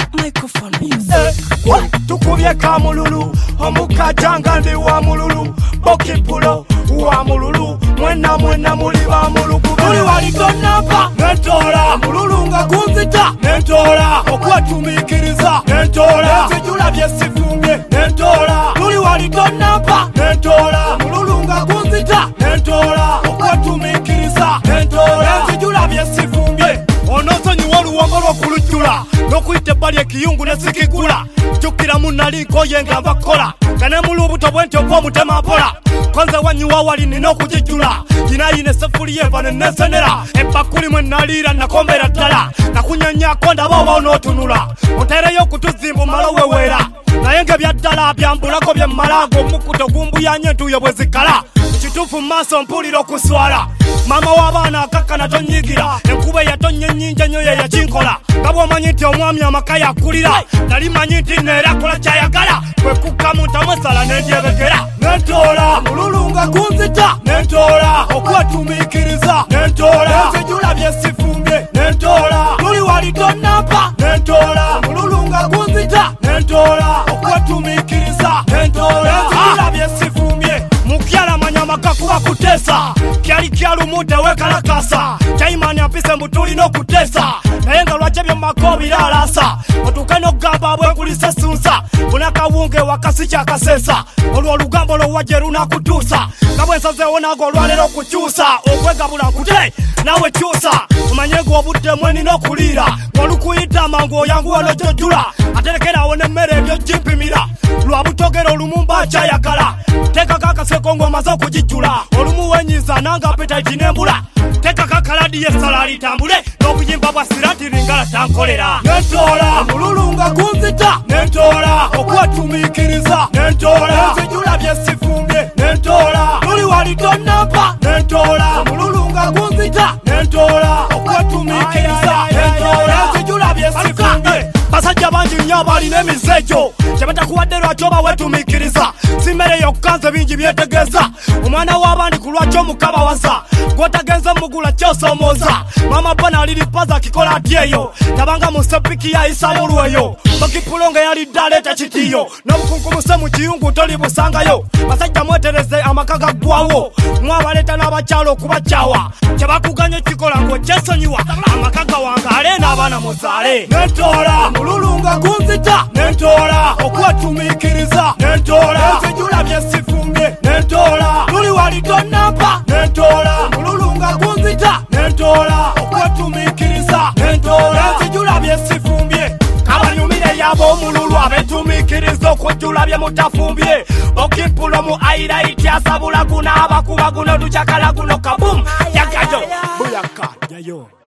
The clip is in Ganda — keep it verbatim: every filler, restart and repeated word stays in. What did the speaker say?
Microphone music. Tukubye kamululu omukajanga ndi wa mululu bokipulo wa mululu mwena mwena muli ba muluku tuli walitonapa nentola mululu nga kunzita nentola okwatumikiriza nentola nzijula byesifumbye nentola tuli walitonapa nentola mululu nga kunzita nentola okwatumikiriza nentola nzijula byesifumbye onosonyiwa oluwombo lw'okulujjula n'okuyita ebbali ekiyungu ne sikigula jjukira munalinko yenga bakola kane mulu obuto bwenti obw'omutema mpola konze wanyiwa wali nina okugijjula ginayina eseffuliya eva ne nesenera ebbakuli mwe naliira nakombera ddala nakunyonyako ndaba oba onootunula oteereyo okutuzimba omala weweera naye ng'ebyaddala byambulako bye mmalago omukuto gumbuyanye entuuyo bwe zikala ekituufu mu maaso mpulira okuswala maama w'abaana akakkana tonyigira enkuba eyatonnya ennyinja nnyo ye yakinkola nga bw'omanyi nti omwami amaka yakulira nali manyi nti neera akola kyayagala kwe kukkamu ntamwesala n'endyebekera nentoola mululu nga kunzita nentoola okwetumiikiriza nentoola nzijula byesifumbye nentoola tuli wali tonnampa nentoola mululu nga kunzita nentoola okwetumiikiriza nentoola nzijula byesifumbye mukyala manya amaka kuba kuteesa kyali kyalumu teweekalakasa chaimani apise mbu tulina okuteesa naye nga lwaki ebyomumaka obiraalasa otuuke n'okugamba abwenkulisa essunsa bunakawunge wakasi kyakaseesa olwo olugambo lwowajje lunakutuusa nga bwensazeewo naago olwaleero okukyusa okwegabula nkute nawe kyusa omanye ng'obudde mwenina okuliira ng'olukuyita amangu oyanguwa n'ojjojjula aterekerawo n'emmere ebyo gimpimira lwa butogero olumu mba kyayagala teekako akaseko ng'omaze okugijjula olumu wenyiza nanga apetaiti n'embula teekako akaladi y'essala litambule n'obuyimba bwa sirati lingala tankolera nentoola mululu nga kunzita nentoola okwetumiikiriza nentoola nzijula byesifumbye nentoola tuli wali tonnampa nentoola mululu nga kunzita nentoola okwetumiikiriza nentoola nzijula byesifumbye basajja bangi nnyo abalina emizejo kyebatakuwadde lwaki oba wetumiikiriza si mmere yokka nze bingi byetegeeza omwana w'abandi ku lwaki omukabawaza gw'otagenze mugula kyosoomooza maama bana aliripaza akikola ati eyo tabanga mu sepiki yayisa mulweyo bakipulo nga yali ddaleeta kitiyo n'obukunkumuse mu kiyungu tolibusangayo basajja mwetereze amaka gaggwawo mwabaleeta n'abakyalo okubakyawa kyebakuganya ekikola ng'okyesonyiwa amaka gawangaale n'abaana muzaale nentoola mululu nga kunzita nentoola okwetumiikiriza nentoola nzijula byesifumbye nentoola tuli wali tonnampa nentoola mululu nga kunzita nentoola okwetumiikiriza nentoola nzijula byesifumbye kabanyumire yabo omululu abetumiikiriza okujjula bye mutafumbye okimpulo mu airaiti asabula guno abakuba guno lujakala guno kabum yagayo buyaka yayo.